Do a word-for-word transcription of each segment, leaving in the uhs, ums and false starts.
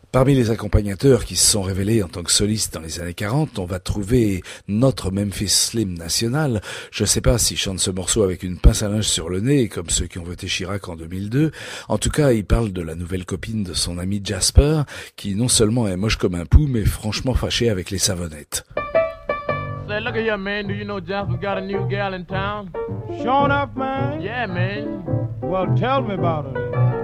Parmi les accompagnateurs qui se sont révélés en tant que solistes dans les années quarante, on va trouver notre Memphis Slim national. Je sais pas s'il chante ce morceau avec une pince à linge sur le nez, comme ceux qui ont voté Chirac en deux mille deux. En tout cas, il parle de la nouvelle copine de son ami Jasper, qui non seulement est moche comme un pou, mais franchement fâché avec les savonnettes. Say, look at here, man. Do you know Jasper got a new gal in town? Sure enough, man? Yeah, man. Well, tell me about her.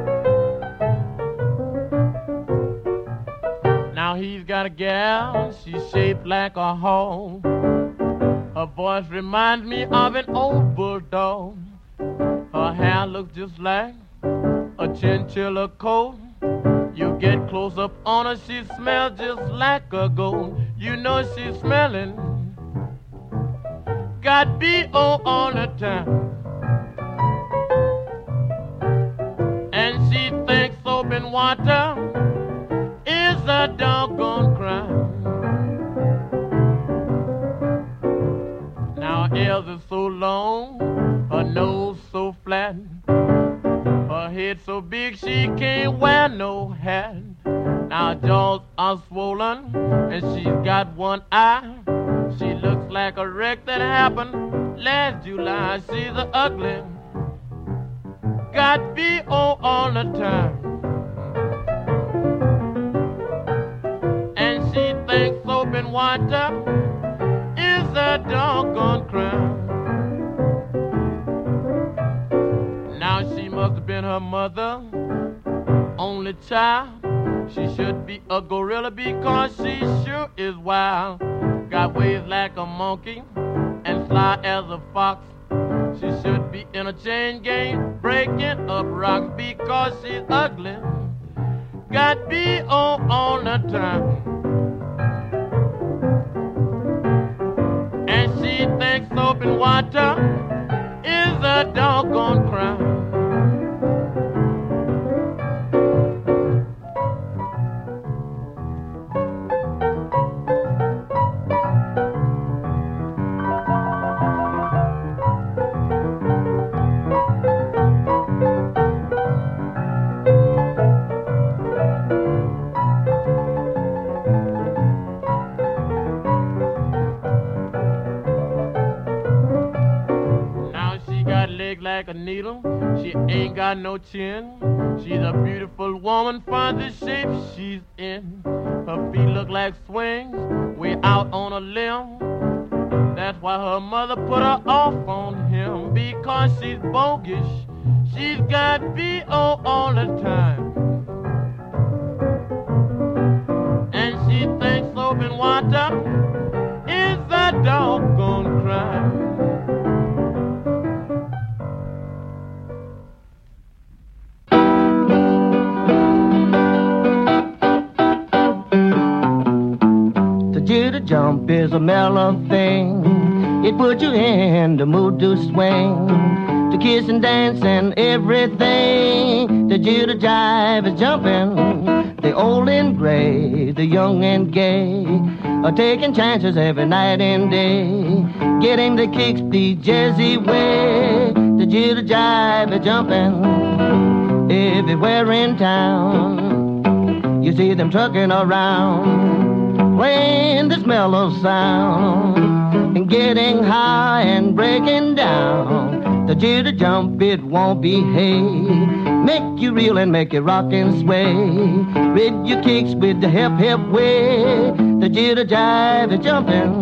Now he's got a gal, she's shaped like a hog. Her voice reminds me of an old bulldog. Her hair looks just like a chinchilla coat. You get close up on her, she smells just like a goat. You know she's smelling, got B O all the time. And she thinks soap and water is a doggone crime. Now her ears are so long, her nose so flat, her head so big she can't wear no hat. Now her jaws are swollen and she's got one eye. She looks like a wreck that happened last July. She's a ugly, got B O all the time. Think soap and water is a doggone crime. Now she must have been her mother, only child. She should be a gorilla because she sure is wild. Got ways like a monkey and sly as a fox. She should be in a chain gang breaking up rocks because she's ugly, got B O all the time. She thinks soap and water is a doggone crime. Like a needle, she ain't got no chin. She's a beautiful woman for the shape she's in. Her feet look like swings, way out on a limb. That's why her mother put her off on him, because she's bogus. She's got B O all the time. And she thinks soap and water is a doggone crime. Jump is a mellow thing. It puts you in the mood to swing, to kiss and dance and everything. The jitter jive is jumping. The old and gray, the young and gay, are taking chances every night and day, getting the kicks the jazzy way. The jitter jive is jumping everywhere in town. You see them trucking around, playing this mellow sound, and getting high and breaking down. The jitter jump, it won't behave. Make you reel and make you rock and sway. Rid your kicks with the hip hip way. The jitter jive is jumping.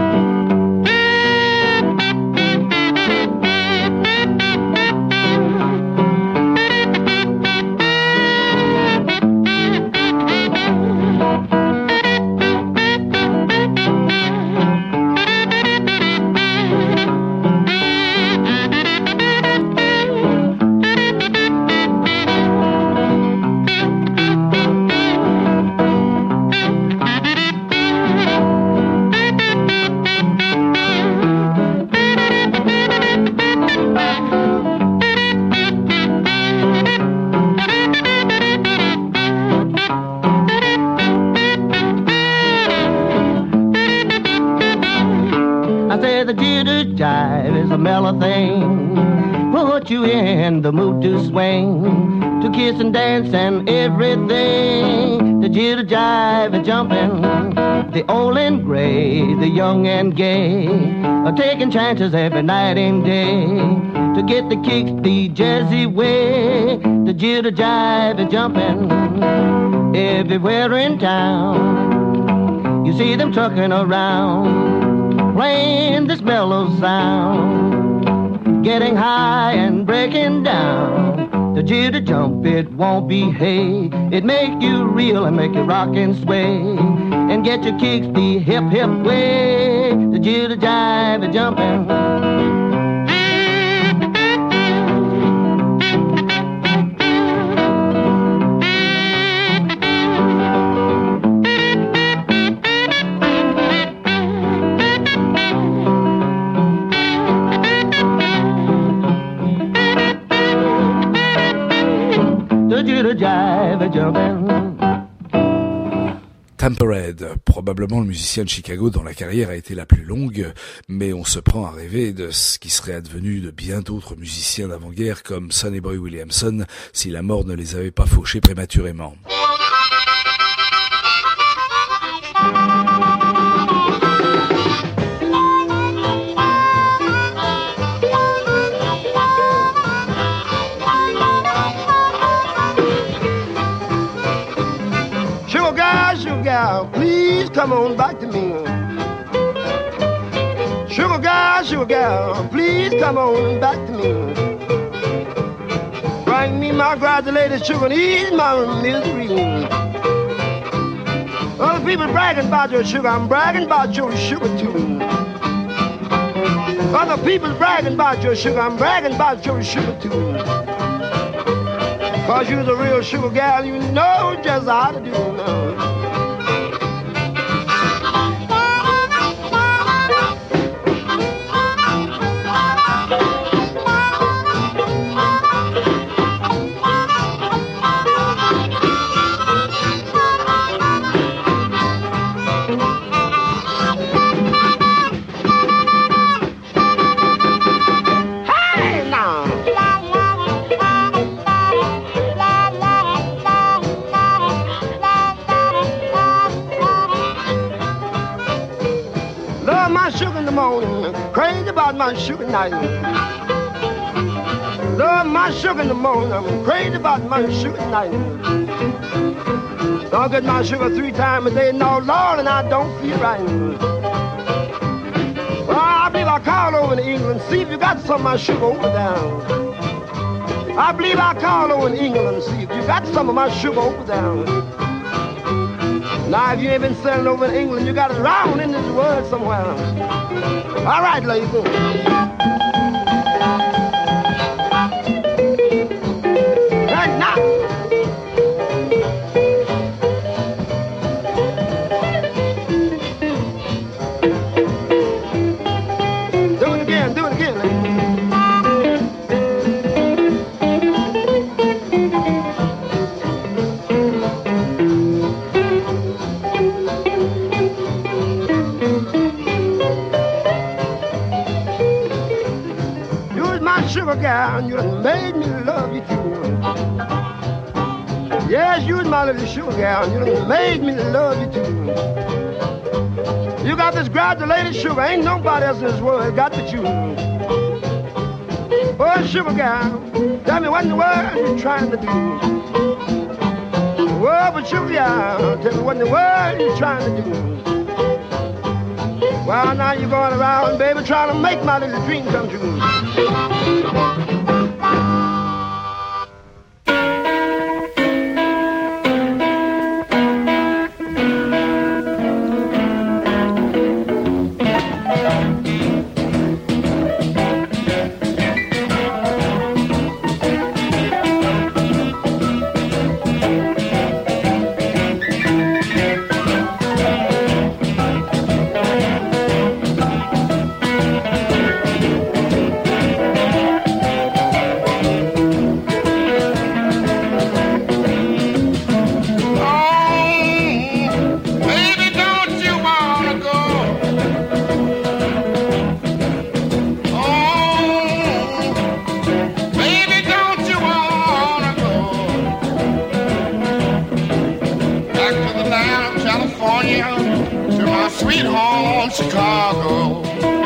Thing, put you in the mood to swing, to kiss and dance and everything. The jitter jive and jumping. The old and gray, the young and gay, are taking chances every night and day to get the kicks the jazzy way. The jitter jive and jumping everywhere in town. You see them trucking around, playing this mellow sound, getting high and breaking down. The jitter jump, it won't be hay. It make you reel and make you rock and sway, and get your kicks the hip hip way. The jitter jive and jumping. Tampered, probablement le musicien de Chicago dont la carrière a été la plus longue, mais on se prend à rêver de ce qui serait advenu de bien d'autres musiciens d'avant-guerre comme Sonny Boy Williamson si la mort ne les avait pas fauchés prématurément. Please come on back to me. Sugar gal, sugar gal, please come on back to me. Bring me my gratulated sugar and ease my misery. Other people bragging about your sugar, I'm bragging about your sugar too. Other people bragging about your sugar, I'm bragging about your sugar too. Cause you're the real sugar gal, you know just how to do now. Crazy about my sugar night. Love my sugar in the morning. I'm crazy about my sugar night. Don't get my sugar three times a day. No, Lord, and I don't feel right. Well, I believe I call over to England, see if you got some of my sugar over there. I believe I call over to England, see if you got some of my sugar over there. Now, if you ain't been selling over in England, you got it around in this world somewhere. All right, ladies. Right now. Do it again, do it again, ladies. Sugar gal, you done made me love you too. Yes, you was my little sugar gal, you done made me love you too. You got this gratulated sugar, ain't nobody else in this world got but you. Oh, sugar gal, tell me what in the world you trying to do. Oh, but sugar gal, tell me what in the world you trying to do. Well, now you're going around, baby, trying to make my little dream come true. back to the land of California, to my sweet home, Chicago.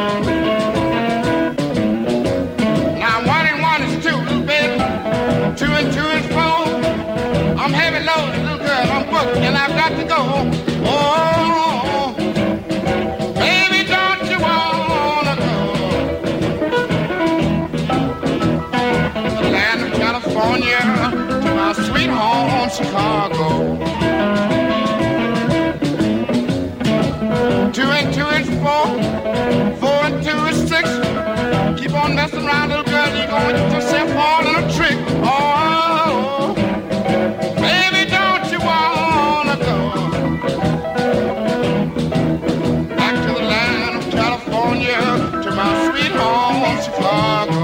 Now one and one is two, little baby, two and two is four. I'm heavy loaded, little girl, I'm booked, and I've got to go. Oh, baby, don't you wanna go to the land of California, to my sweet home, Chicago. Two and two is four, four and two is six. Keep on messing around, little girl, you're gonna get yourself all in a trick. Oh, baby, don't you wanna go back to the land of California, to my sweet home, Chicago.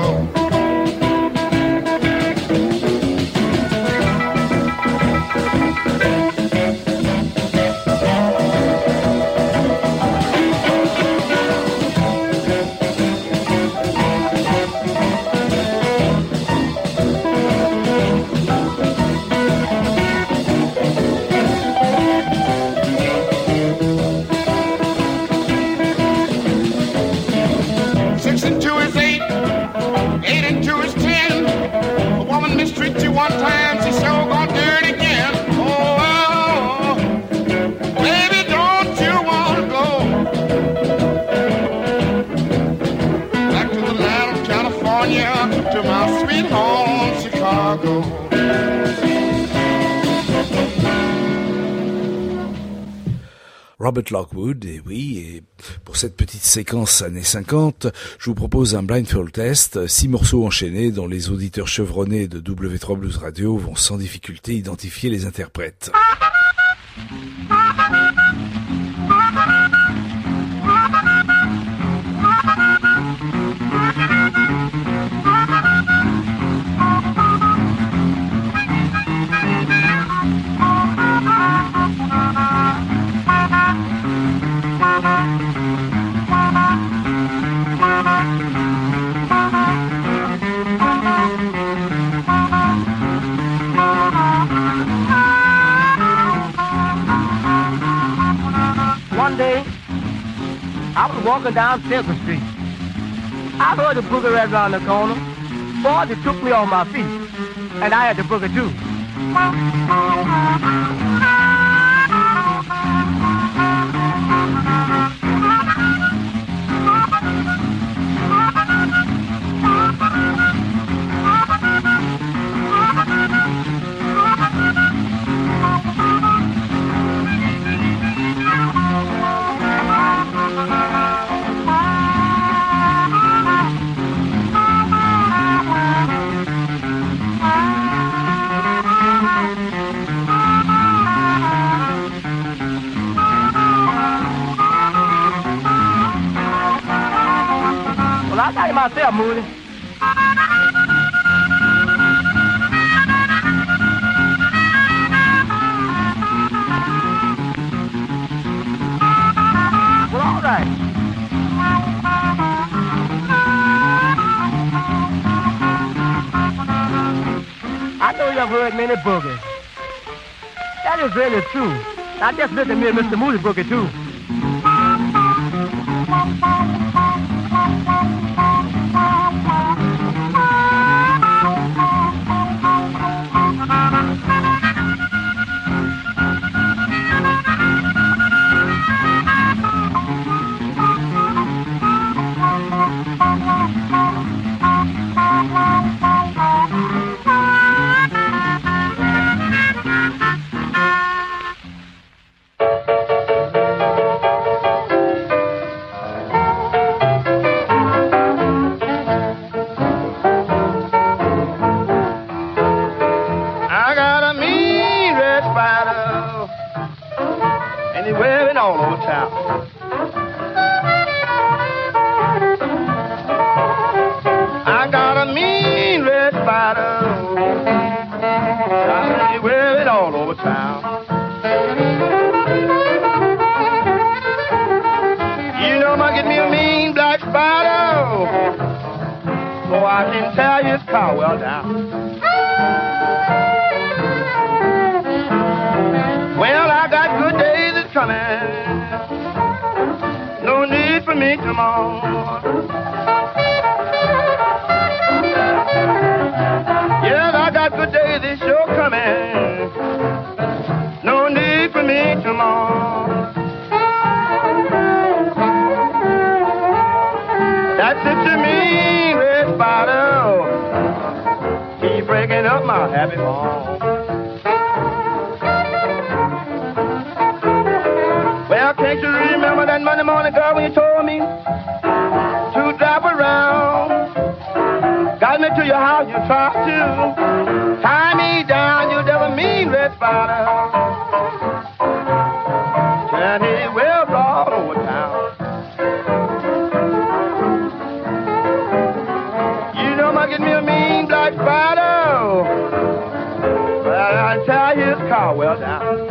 One time, she sure gonna do it again. Oh, oh, baby, don't you wanna go back to the land of California, to my sweet home, Chicago. Robert Lockwood, et oui, et pour cette petite séquence années cinquante, je vous propose un blindfold test, six morceaux enchaînés dont les auditeurs chevronnés de W trois Blues Radio vont sans difficulté identifier les interprètes. One day, I was walking down Central Street. I heard a boogie right around the corner. Boy, it took me on my feet, and I had to boogie too. I got it myself, Moody. Well, all right. I know you've heard many boogies. That is really true. Now just listen to me and Mister Moody boogie, too. Well, I got coming. No need for me to mourn. Yes, I got good days, it's sure coming. No need for me to mourn. That's it to me, Red Spider. Keep breaking up my happy home. Well, can't you remember that Monday morning, girl, when you told me to drop around? Got me to your house, you tried to tie me down. You never mean, Red Spider. Turn his wheels all over town. You know, I get me a mean black spider. Well, I tie his car well down.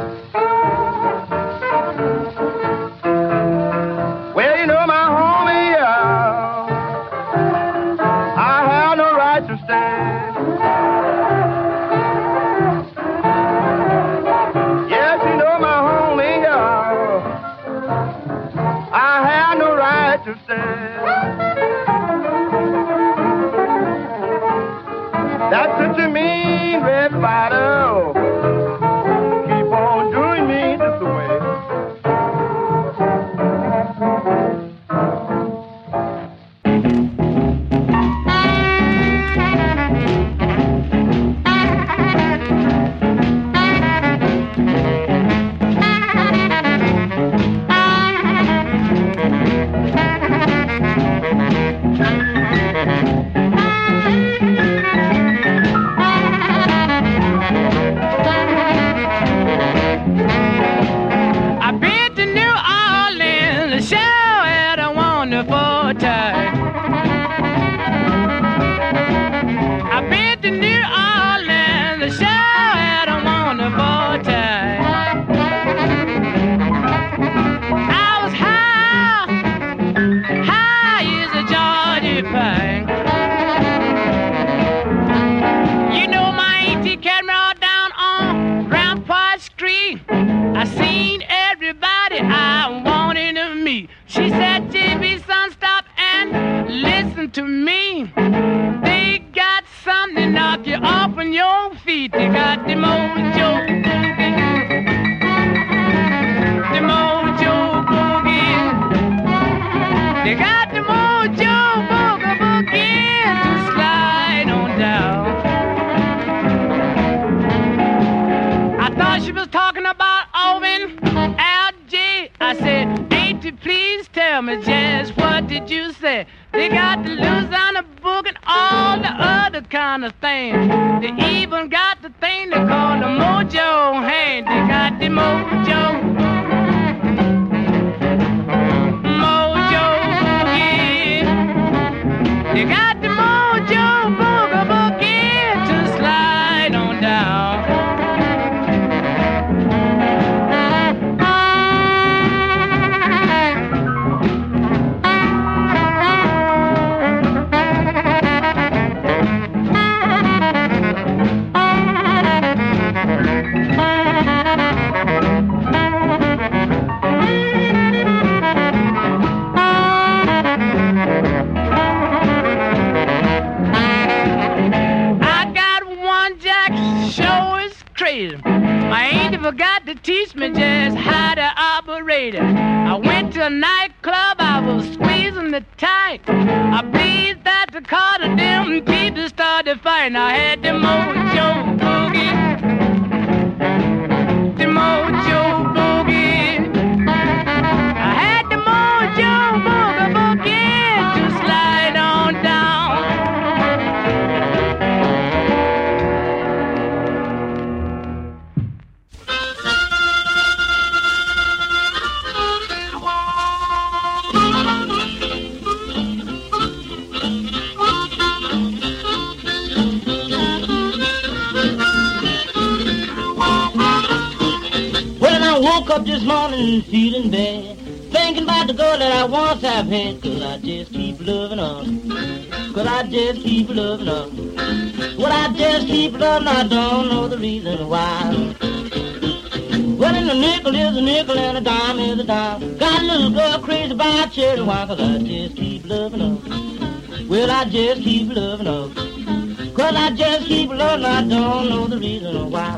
Well, you know, my homie, yeah, I have no right to stand. Yes, you know, my homie, yeah, I have no right to stand. That's what you mean, Red Spider. Keep on doing me this way. I've been to New Orleans, the show had a wonderful time. I've been to New Orleans, the show had a wonderful time. I was high, high as a Georgia pine. You know my auntie carried me all down on Rampart Street. I seen everybody I wanted to meet. She said, J B, son, stop and listen to me. They got something to knock you off on your feet. They got the mojo boogie. The mojo boogie. They got the mojo boogie boogie to slide on down. I thought she was talking about Alvin L J. I said, Auntie, please tell me just what did you say? They got the Louisiana book and all the other kind of things. They even got the thing they call the mojo hand. They got the mojo. Mojo boogie. They got the mojo boogie boogie to slide on down. My auntie forgot to teach me just how to operate it. I went to a nightclub, I was squeezing the tight. I breathed out the car, and them people started fighting. I had the mojo boogie, the mojo boogie. I had the mojo boogie boogie to slide on down. Woke up this morning feeling bad, thinking about the girl that I once have had. Could I just keep loving her? Could I just keep loving her? Would I just keep loving her? I don't know the reason why. Well, and a nickel is a nickel and a dime is a dime. Got a little girl crazy about cherry wine, cause I just keep loving her. Well, I just keep loving her. Cause I just keep loving her, I don't know the reason why.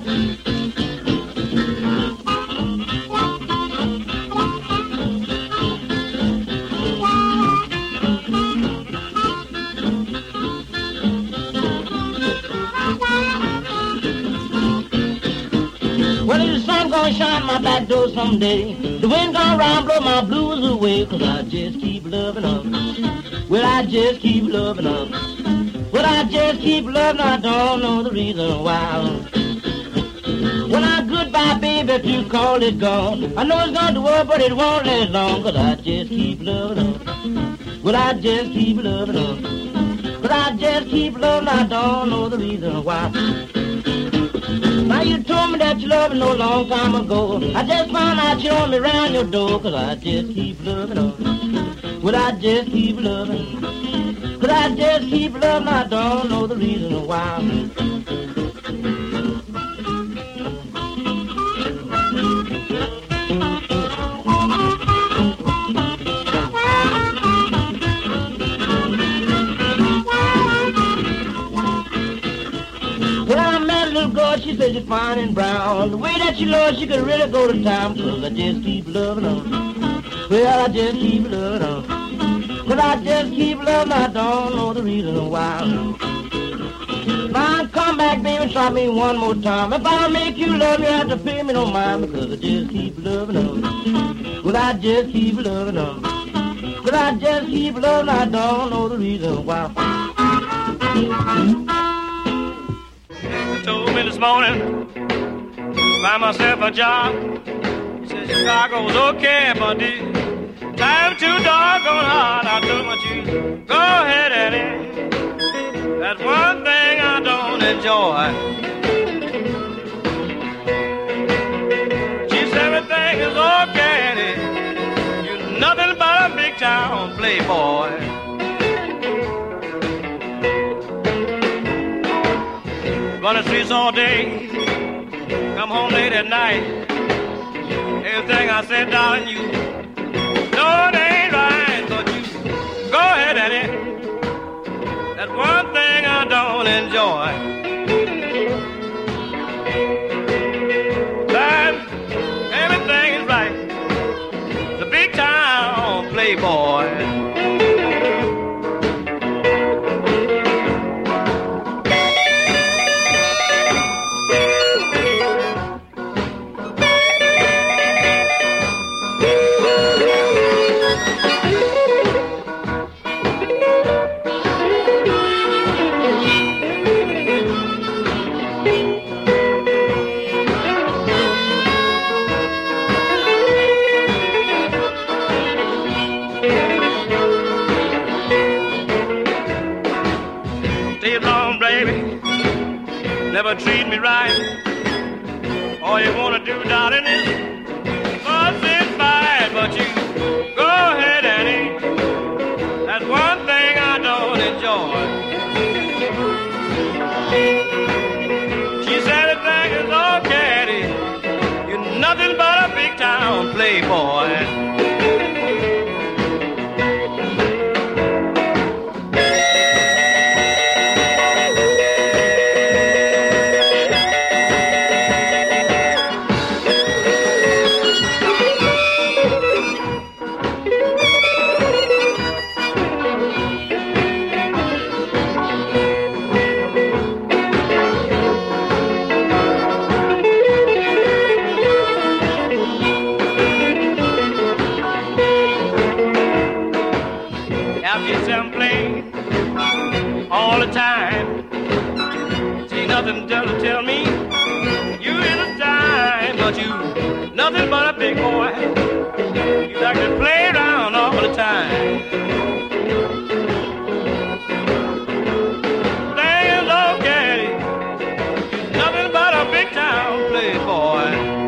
Well, the sun gonna shine my back door someday. The wind gonna round, blow my blues away. Cause I just keep loving her. Well, I just keep loving her. Well, I just keep loving her, I don't know the reason why. When I goodbye, baby, if you call it gone, I know it's gonna work, but it won't last long. Cause I just keep loving her. Well, I just keep loving her. But I just keep loving her, I don't know the reason why. Now you told me that you loved me no long time ago. I just found out you want me round your door. Cause I just keep loving her. Well, I just keep loving her. Cause I just keep loving her, I don't know the reason why. She said you're fine and brown. The way that she loves, she could really go to town. Cause I just keep loving her. Well, I just keep loving her. Cause I just keep loving her, I don't know the reason why. Now come back, baby, try me one more time. If I make you love me, you have to pay me no mind. Because I just keep loving her. Well, I just keep loving her. But I just keep loving her, I don't know the reason why. Told me this morning, find myself a job. He said Chicago's okay, but the time too doggone hard. I told my you, go ahead, Eddie. That's one thing I don't enjoy. She said everything is okay, Eddie. You're nothing but a big town playboy. Run the streets all day, come home late at night. Everything I said, darling, you know it ain't right, but you go ahead, Eddie. That's one thing I don't enjoy. That everything is right, the big town playboy. Never treat me right. All you wanna do, darling, is fuss and fight. But you go ahead, Annie. That's one thing I don't enjoy. She said everything is okay, Eddie. You're nothing but a big town playboy. Nothing to tell me you in a time, but you nothing but a big boy. You like to play around all the time. Thing is okay, you're nothing but a big town playboy.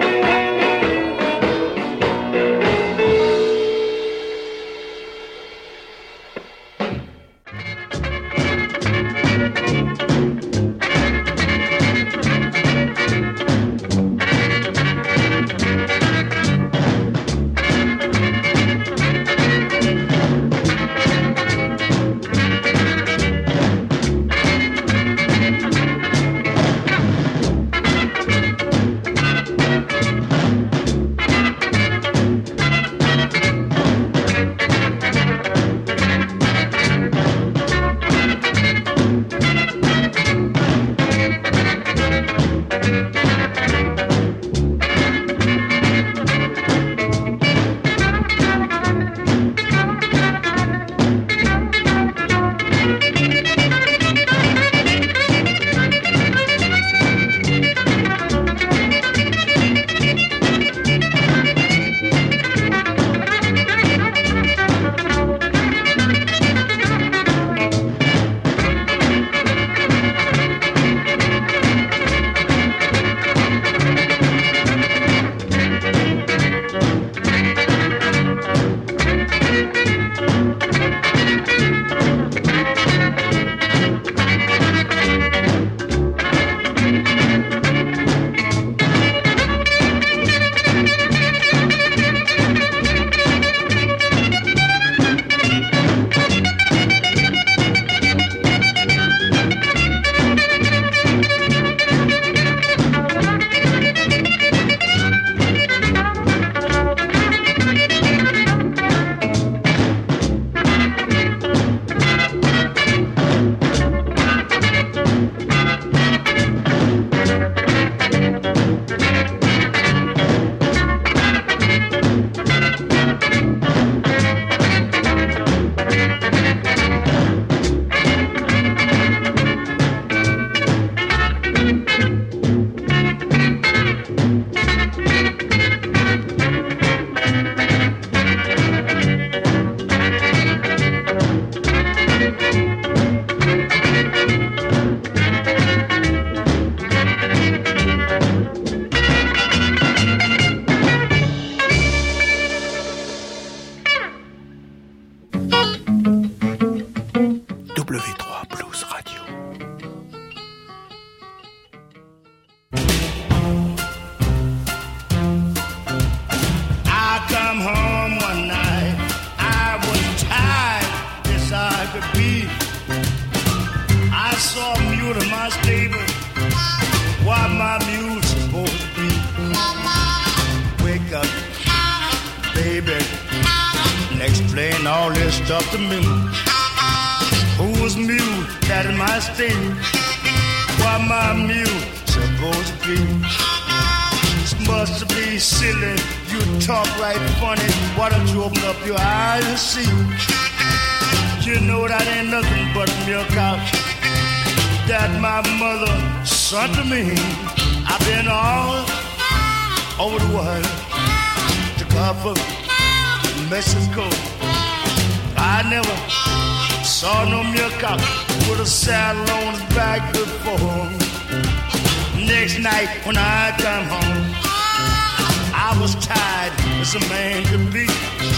baby, and explain all this stuff to me. Whose mule that in my state? Why my mule supposed to be? This must be silly. You talk right funny. Why don't you open up your eyes and see? You know that ain't nothing but milk out that my mother sent to me. I've been all over the world, to Gulf, Mexico. I never saw no milk out with a saddle on his back before. Next night when I come home, I was tired as a man could be.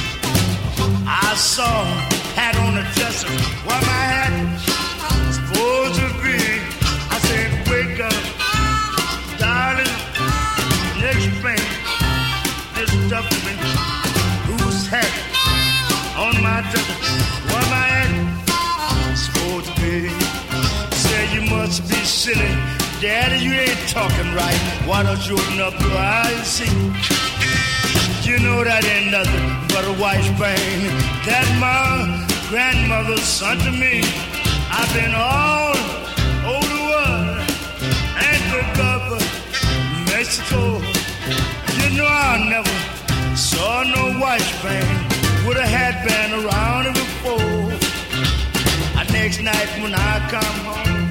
I saw hat on a dresser, what my hat was supposed to be. I said, wake up, darling, and explain this stuff to me. Whose hat on my dresser, what my hat was supposed to be. Say you must be silly, Daddy, you ain't talking right. Why don't you open up your eyes and see? You know that ain't nothing but a white vein that my grandmother sent to me. I've been all over the world and the Gulf of Mexico. You know I never saw no white vein with a headband around it before. The next night when I come home,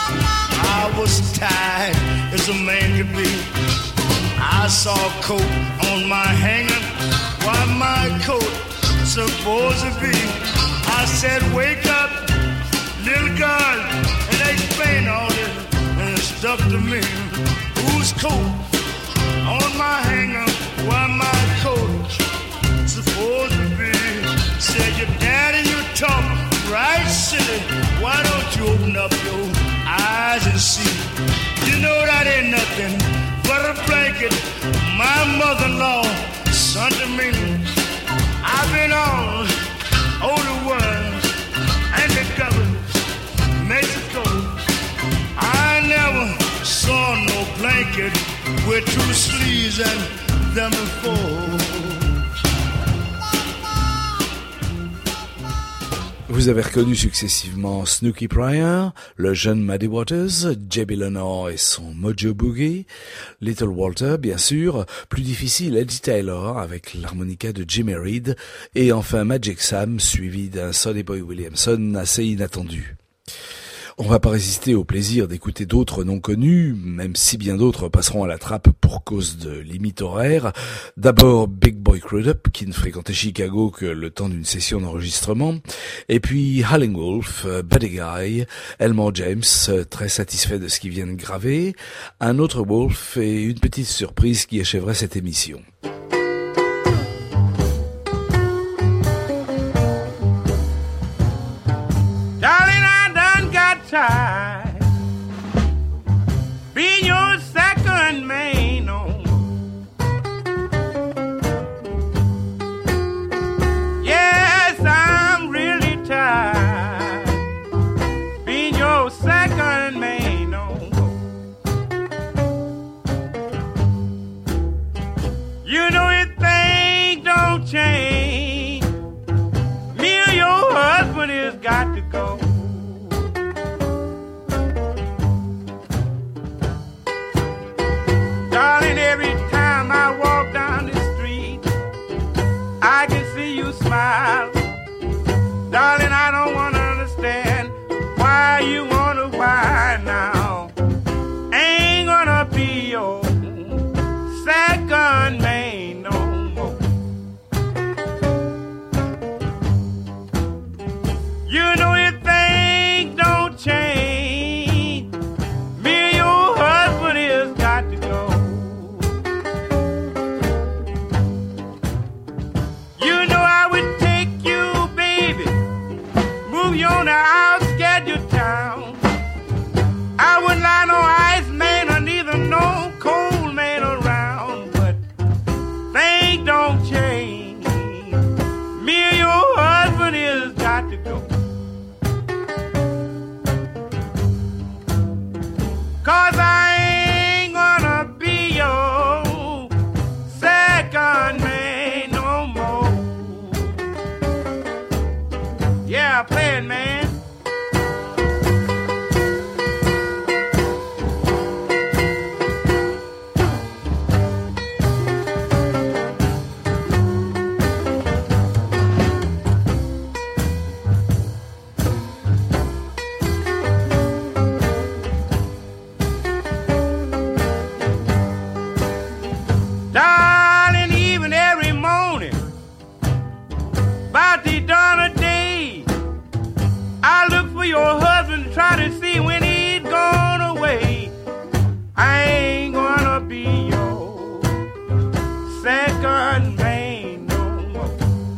I was tired as a man could be. I saw a coat on my hanger, why my coat supposed to be. I said, wake up, little girl, and explain all this and stuff to me. Whose coat on my hanger, why my coat supposed to be. Said, your daddy, you talk right silly. Why don't you open up your eyes and see? You know that ain't nothing but a blanket my mother-in-law sent to me. I've been all over the world and the Gulf of Mexico. I never saw no blanket with two sleeves and them before. Vous avez reconnu successivement Snooky Pryor, le jeune Muddy Waters, J B Lenore et son Mojo Boogie, Little Walter bien sûr, plus difficile Eddie Taylor avec l'harmonica de Jimmy Reed, et enfin Magic Sam suivi d'un Sonny Boy Williamson assez inattendu. On va pas résister au plaisir d'écouter d'autres non connus, même si bien d'autres passeront à la trappe pour cause de limites horaires. D'abord Big Boy Crudup, qui ne fréquentait Chicago que le temps d'une session d'enregistrement. Et puis Howlin' Wolf, Buddy Guy, Elmore James, très satisfait de ce qu'il vient de graver. Un autre Wolf et une petite surprise qui achèverait cette émission. Tired being your second man, no. Yes, I'm really tired being your second man, no. You know if things don't change, me or your husband has got to go. Darling, every time I walk down the street, I can see you smile. Darling, I don't want to understand why you want to whine now. Ain't gonna be your second man no more. You know if things don't change, me and your husband has got to go. You forty dollar day. I look for your husband to try to see when he's gone away. I ain't gonna be your second man no more.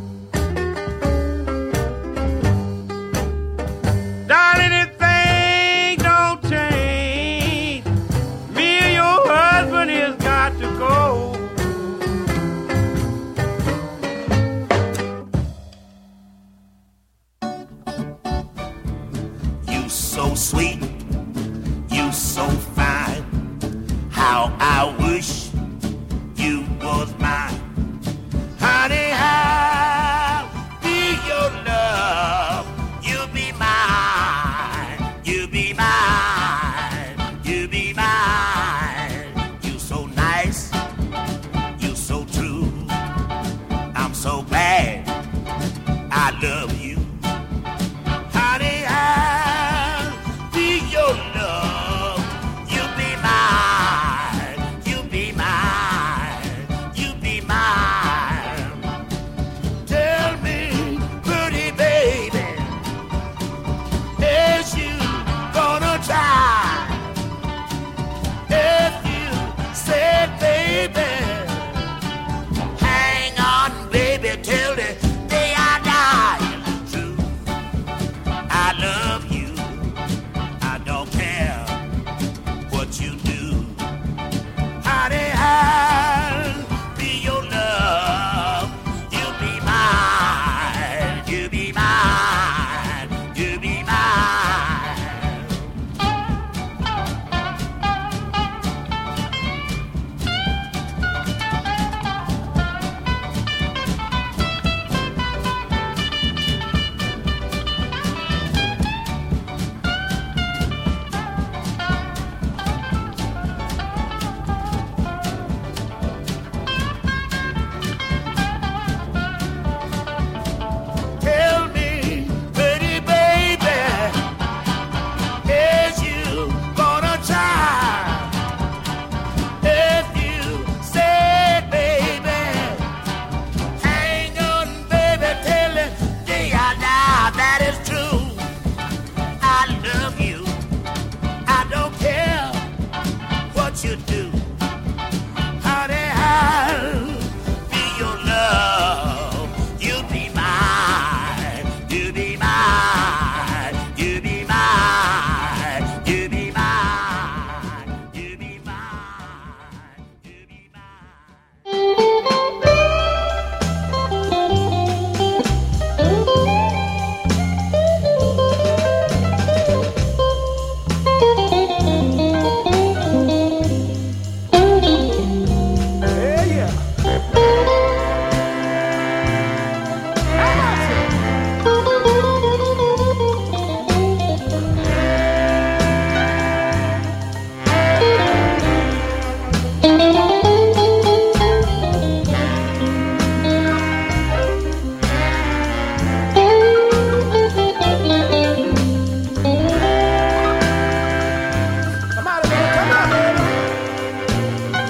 Darling, if things don't change, me and your husband has got to go. You so sweet, you so fine. How I wish you was mine. Honey, I'll be your love. You be mine. You be mine. You be mine. You so nice. You so true. I'm so glad I love you. Honey, I'll be your love. You be mine. You be mine. You be mine. Tell me, pretty baby, is you gonna try? If you said, baby, hang on, baby, till the day I die. True, I love you. I don't care what you do. Honey, I'll be your love. You be mine. You be mine. You be mine. Tell me, pretty baby, is you gonna try? If you said, baby, hang on, baby, till the day I die. That is true. I love you. I don't care what you do. Honey, I'll be your love. You be mine. You be mine. You be mine. You be mine. You be mine. You be mine. Yeah, yeah. Somebody better come out, baby.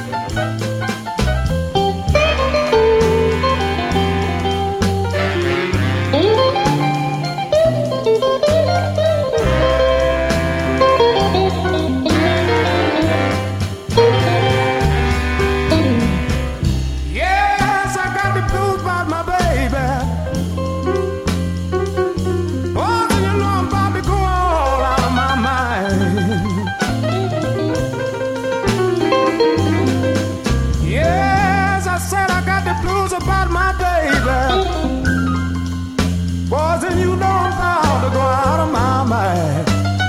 Yes, I got the blues about my baby. Oh, do you know I'm about to go all out of my mind? Yes, I said I got the blues about my baby. Boys, and you know I'm about to go out of my mind.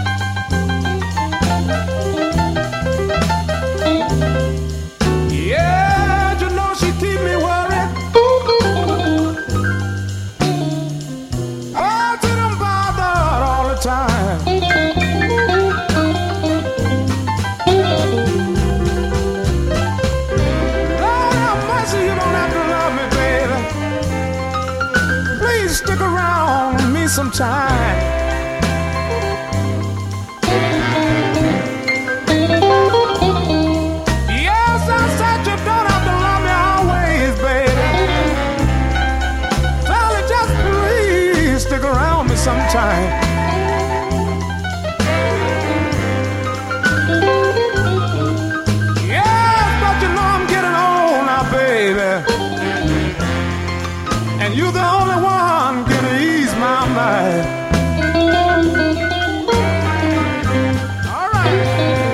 Yeah, you know she keep me worried. Oh, till I'm bothered all the time. Lord have mercy, you don't have to love me, baby. Please stick around with me sometime. Yes, I said you don't have to love me always, baby. Tell it just please. time. Yes, but you know I'm getting old now, baby, and you're the only one can ease my mind. All right.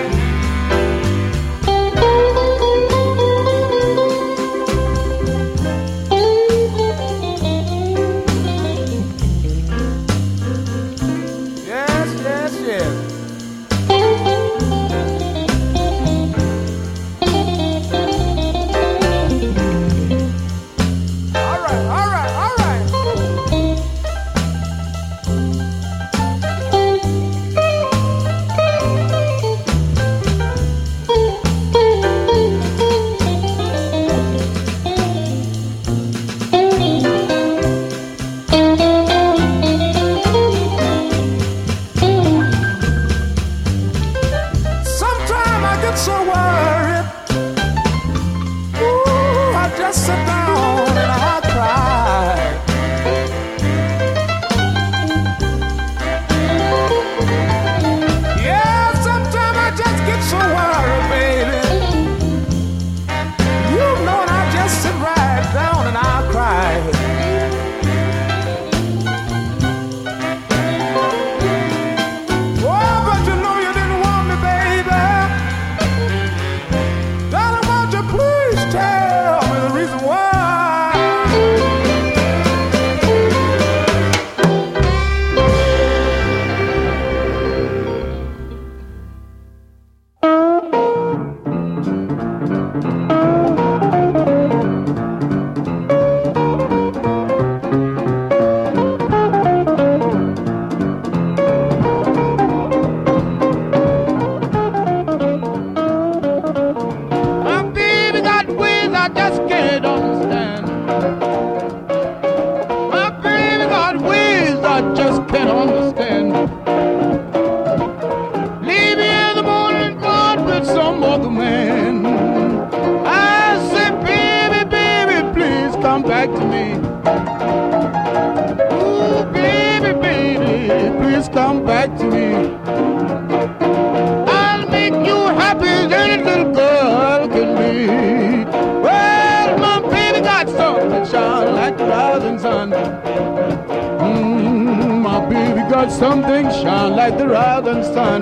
Something shine like the rising sun.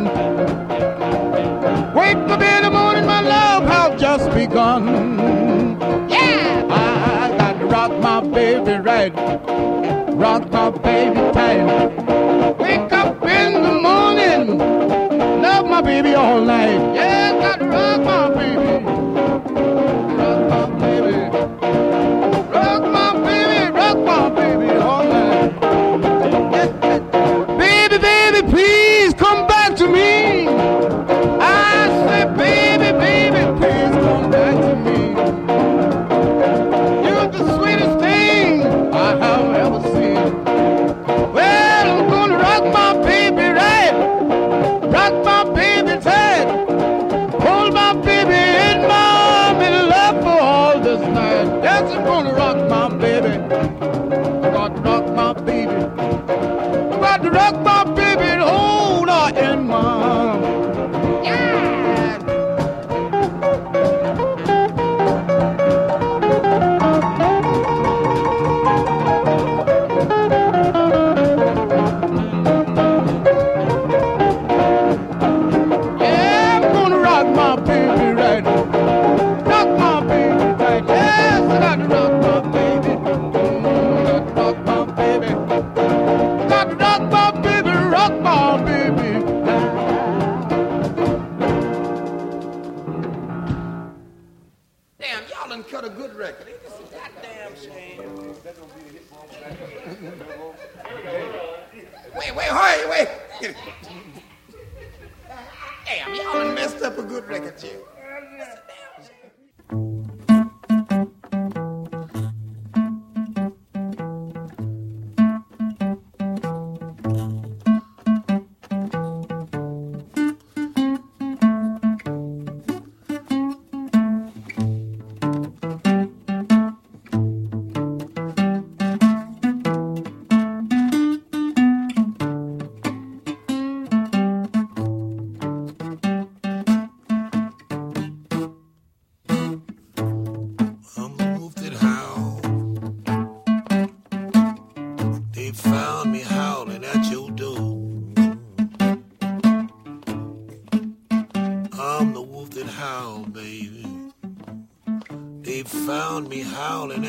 Wake up in the morning, my love has just begun. Yeah, I got to rock my baby right, rock my baby tight. Wake up in the morning, love my baby all night. Yeah, got to rock my baby, rock my baby, rock my baby, rock my baby all night. Please come back to me. I say, baby, baby, please come back to me. You're the sweetest thing I have ever seen. Well, I'm gonna rock my baby right, rock my baby tight, hold my baby in my arm and love for all this night. Yes, I'm gonna rock my baby. I'm gonna rock my baby. I'm gonna rock my baby. Hold her in my arms. Yeah. Yeah, I'm gonna rock my baby right. Rock my baby right. Yes, I got to rock my baby. Got to rock my baby. Got to rock my baby. Rock my baby. Damn, y'all done cut a good record. Ain't this a goddamn shame? Wait, wait, wait, wait. Damn, y'all done messed up a good record, too. That's a damn shame.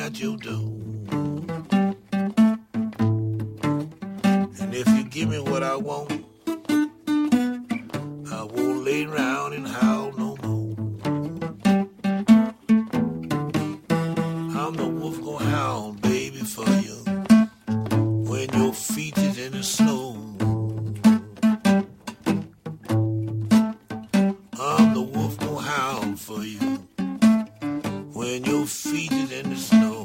at your door. And if you give me what I want, I won't lay around and howl no more. I'm the wolf gonna howl, baby, for you when your feet is in the snow. I'm the wolf gonna howl for you when your feet is in the snow.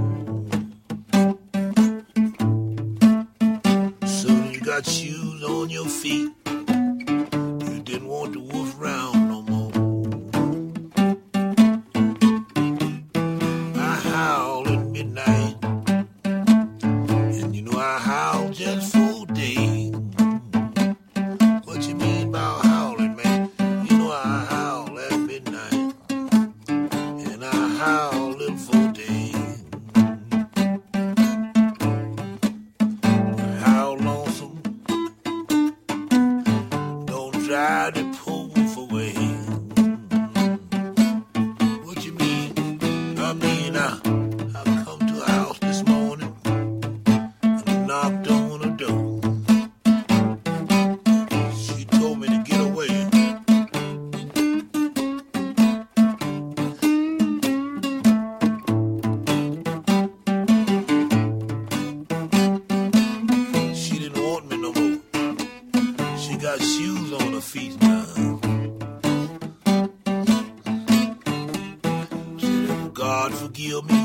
Soon you got shoes on your feet. You didn't want to wolf round no more. I howl at midnight, and you know I howl just for a day. What you mean about howling, man? You know I howl at midnight, and I howl little for a day. How lonesome, don't drive the poor wolf away. What you mean? I mean, I, I come to a house this morning and I knocked on the door. She told me to get away. She didn't want me no more. She got shoes on her feet now. Said, if God forgive me,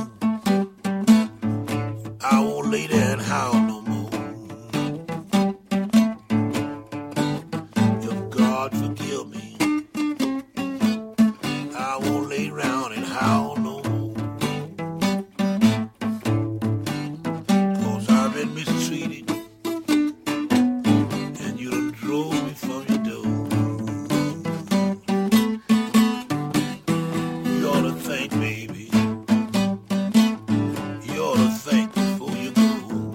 I won't lay there and howl no more. If God forgive me, I won't lay around and howl no more. 'Cause I've been mistreated, and you done drove me from your door. You ought to think, baby. You ought to think before you go.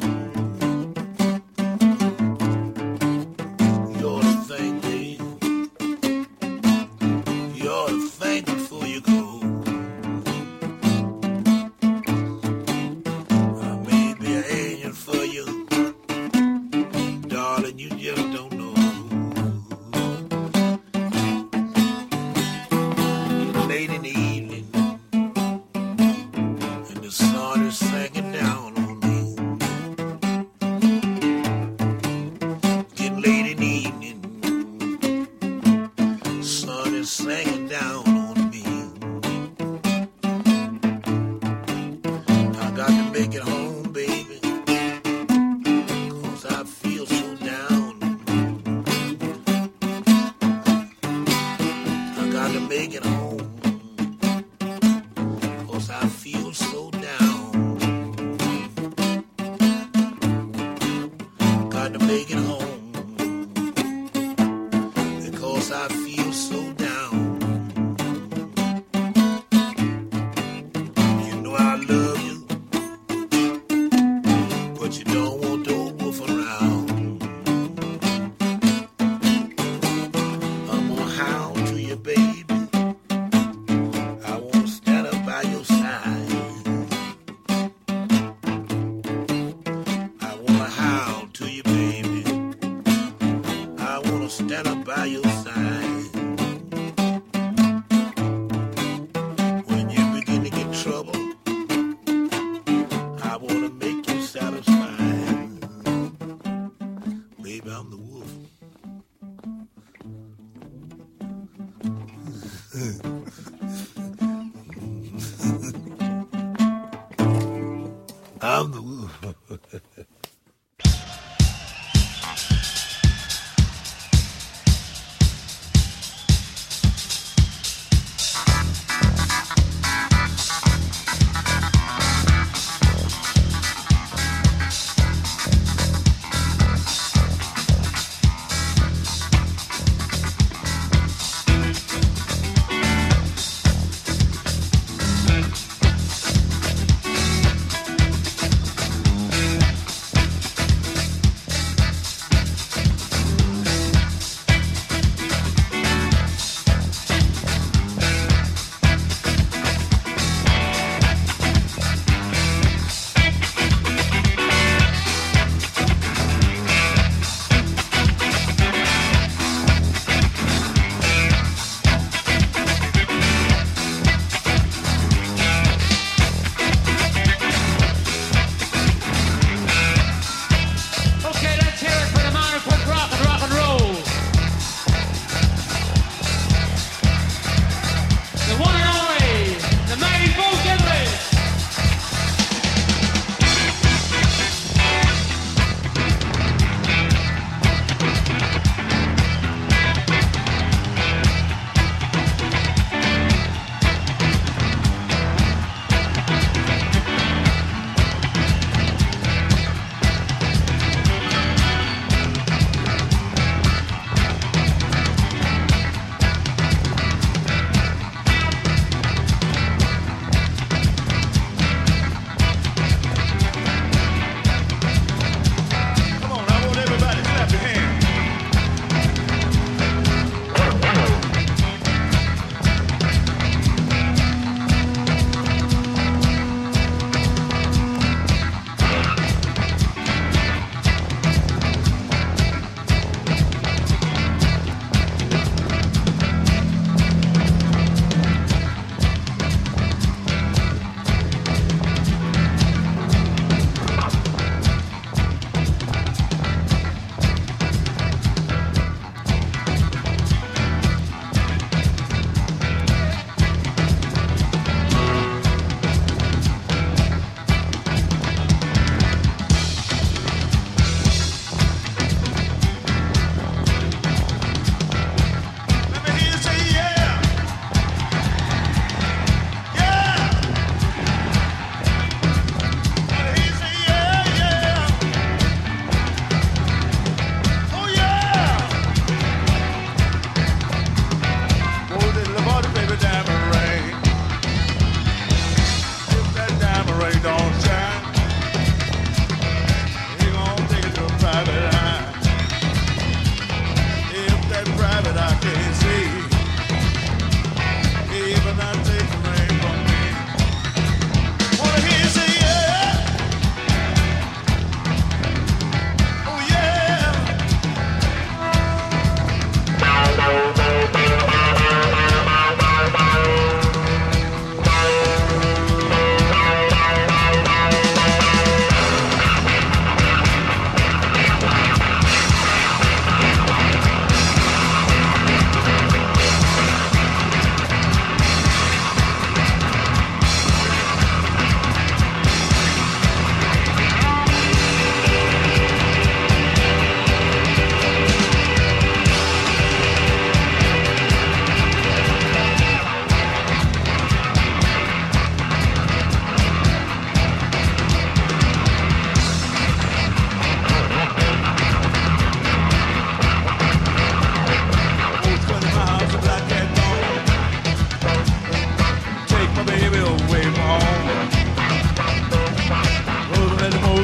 You ought to think, baby. You ought to think before you go. I may be an angel for you, darling, you just don't know. It's late in the evening, and the sun is sinking down on me. Getting late in the evening, sun is sinking down on me. I got to make it home, baby, 'cause I feel so down. I got to make it home, 'cause I feel so down. Got to make it home, because I feel so down. You know I love you, but you don't want the old wolf around. I'm gonna howl to you, baby. I wanna stand up by your side. I wanna howl to you, baby. I wanna stand up by your side. When you begin to get trouble, I wanna make you satisfied. Baby, I'm the wolf. I'm the wolf.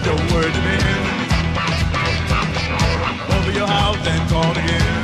put your words in. Over your house and call again.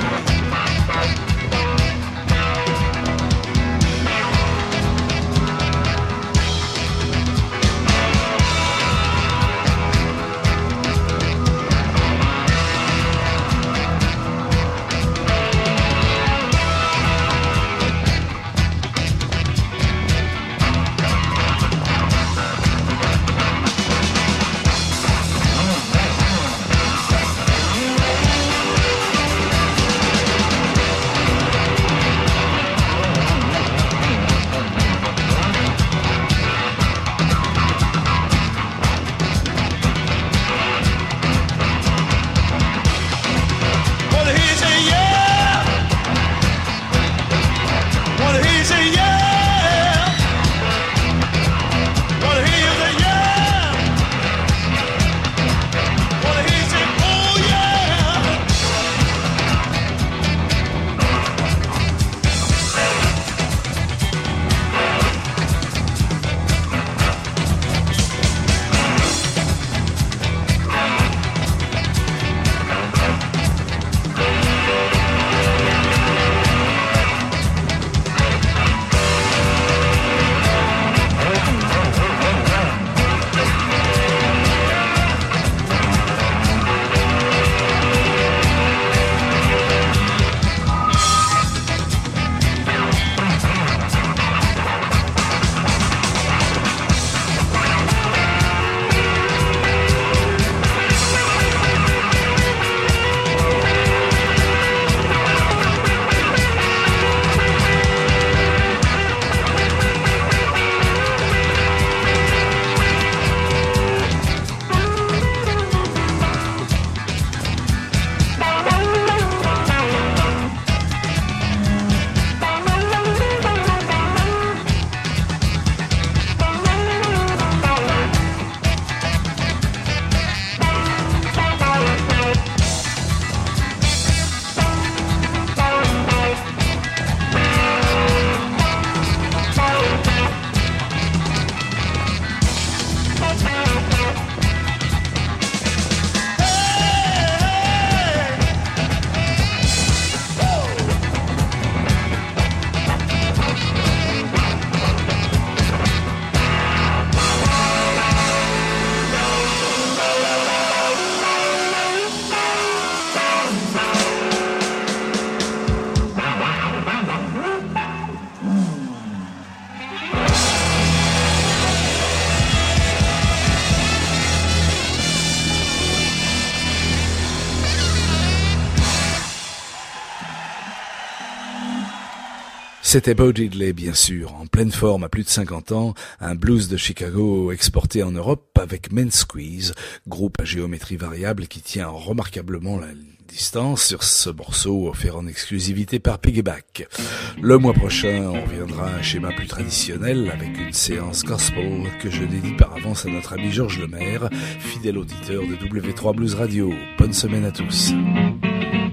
C'était Bo Diddley, bien sûr, en pleine forme à plus de cinquante ans, un blues de Chicago exporté en Europe avec Men Squeeze, groupe à géométrie variable qui tient remarquablement la distance sur ce morceau offert en exclusivité par Piggyback. Le mois prochain, on reviendra à un schéma plus traditionnel avec une séance gospel que je dédie par avance à notre ami Georges Lemaire, fidèle auditeur de W trois Blues Radio. Bonne semaine à tous.